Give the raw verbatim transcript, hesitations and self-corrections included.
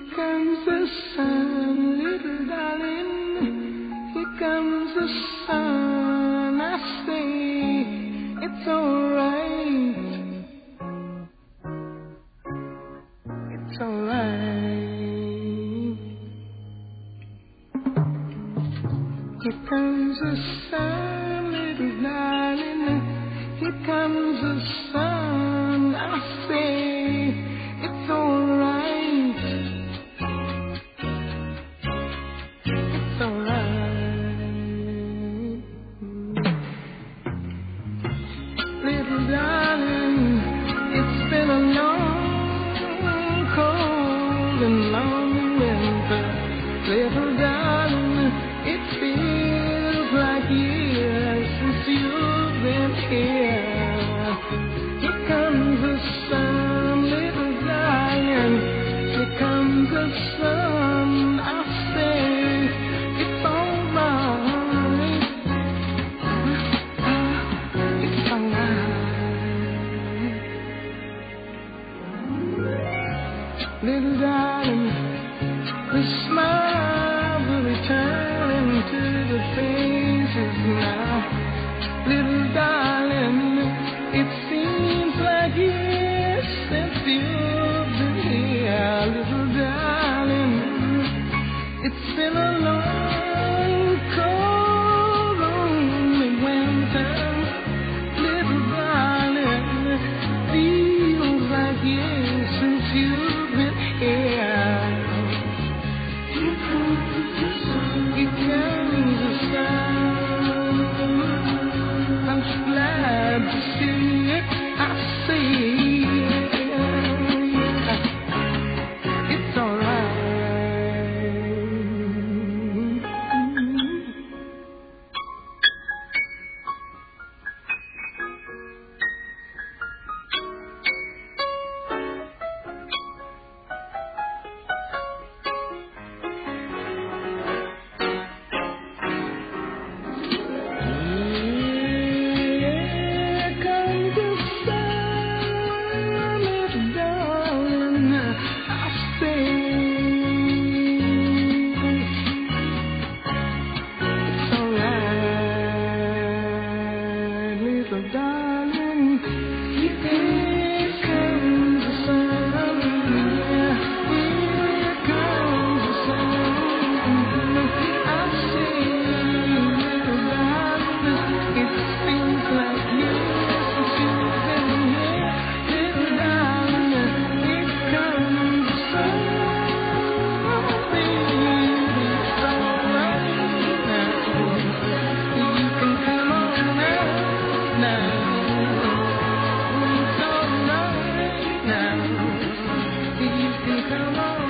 comes the sun, little darling. Here comes the sun. I say it's alright. It's alright. Here comes the sun, little darling. Here comes the sun. I say it's alright. It's alright. Little darling, it's been a long, cold and lonely winter. Little darling, it feels like years since you've been here. Here comes the sun, little darling. Here comes the sun. I say it's alright. It's alright. Little darling, the smile will return to the faces now. Little darling, it seems like years since you've been here. Little darling, it's been a long, cold, lonely winter. Little darling, feels like years since you've been here. Here comes the sun. Here comes the sun. I'm so glad to see it. I see it. It's alright. Darling, here comes the sun. Here comes the sun. I see, little darling, it seems like years since you've been here. Little darling, here comes the sun. Baby, it's alright now. You can come on now. Now, it's alright now. You can come on.